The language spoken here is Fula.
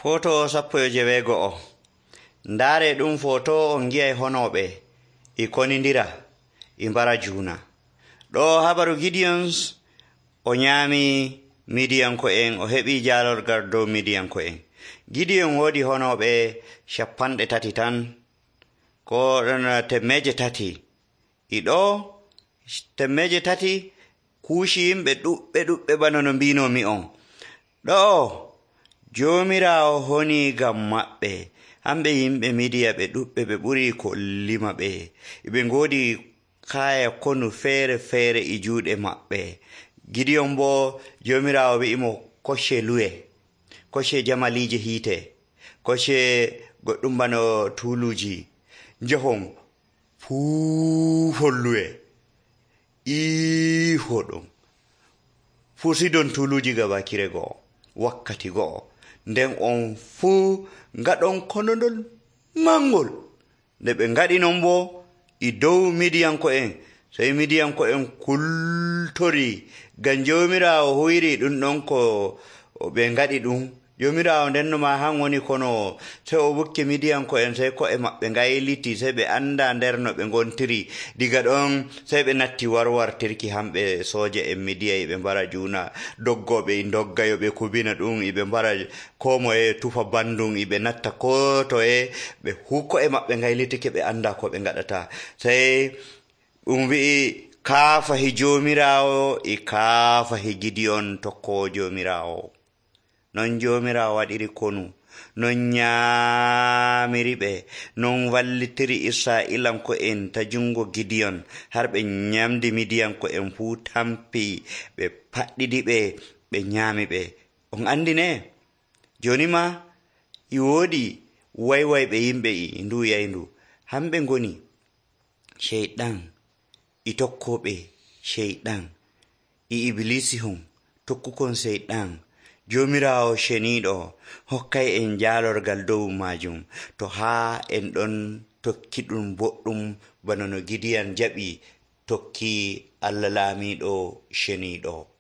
Foto 19. Ndare ɗum foto on gi'ay honoɓe e konindira e mbara juna. Ɗo habaru Gideons o nyami Midiyanko'en, o heɓi jalorgal dow Midiyanko'en. Gideon wodi honoɓe 30 tan, ko 300. Ɗo 300 kuushi yimɓe ɗuɓɓe bana no mbinomi on. Ɗo Jomirawo honi gam maɓɓe, hamɓe yimɓe Midiya ɓe ɗuɓɓe, ɓe ɓuri ko lima ɓe. Ɓe ngodi kaya konu feere e juuɗe maɓɓe. Gideon bo Jomirawo wi'imo kocce luwe, kocce jamalije hiite, kocce goɗɗum bano tuluji, njahon fuufon luwe, iihoɗon fusidon tuluji gabakire go'o, wakkati go'o. Nden on fuu ngaɗon konondol mangol. Nde ɓe ngaɗi non bo e dow Midiyanko'en, sey Midiyanko'en kultori ngam Jomirawo huyri ɗum ɗon ko ɓe ngaɗi ɗum. Jomirawo ndenno ma han woni kono, sey o wukki Midiyanko'en, sey ko'e maɓɓe ngayliti, sey ɓe anda nder no ɓe ngontiri. Diga ɗon sey ɓe natti warwartirki hamɓe soja en Midiya ɓe mbara juna, doggoɓe e doggayo ɓe kubina ɗum, ɓe mbara ko moye tufa bandum, ɓe natta ko toye, ɓe ko'e maɓɓe ngaylitike, ɓe anda ko ɓe ngaɗata. Sey ɗum wi'i kaafahi Jomirawo e kaafahi Gideon tokkowo Jomirawo. Non Jomirawo waɗiri konu, non nyaamiri ɓe, non wallitiri Isra'ilanko'en ta jungo Gideon, har ɓe nyamdi Midiyanko'en fuu tampi, ɓe paɗɗiɗi ɓe nyaami ɓe. On andi ne? Joni ma e woodi waywayɓe yimɓe e ndu yayndu, hamɓe ngoni Sheyɗan e tokkoɓe Sheyɗan e Iblisi hon tokkukon Sheyɗan. Jomirawo ceniɗo hokkay en jalorgal dow majum, to haa en ɗon tokki ɗum boɗɗum bana no Gideon jaɓi tokki Allah laamiɗo ceniɗo.